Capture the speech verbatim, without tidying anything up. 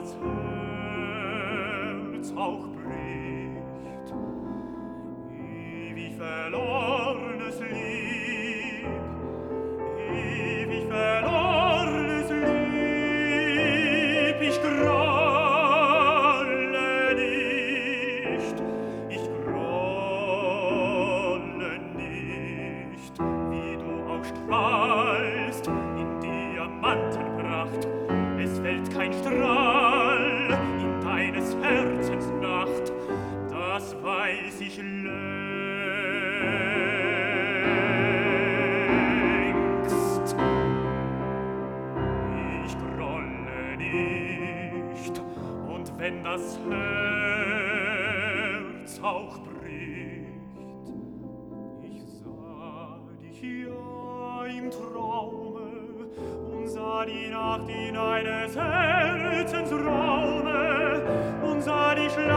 das Herz auch bricht. Ewig verlornes Lieb, ewig verlornes Lieb, ich grolle nicht, ich grolle nicht, wie du auch strahlst in Diamantenpracht. Es fällt kein Strahl in deines Herzens Nacht, das weiß ich längst. Ich grolle nicht, und wenn das Herz auch bricht, ich sah dich ja im Traume und sah die Nacht in eines Herzens Raume und sah dich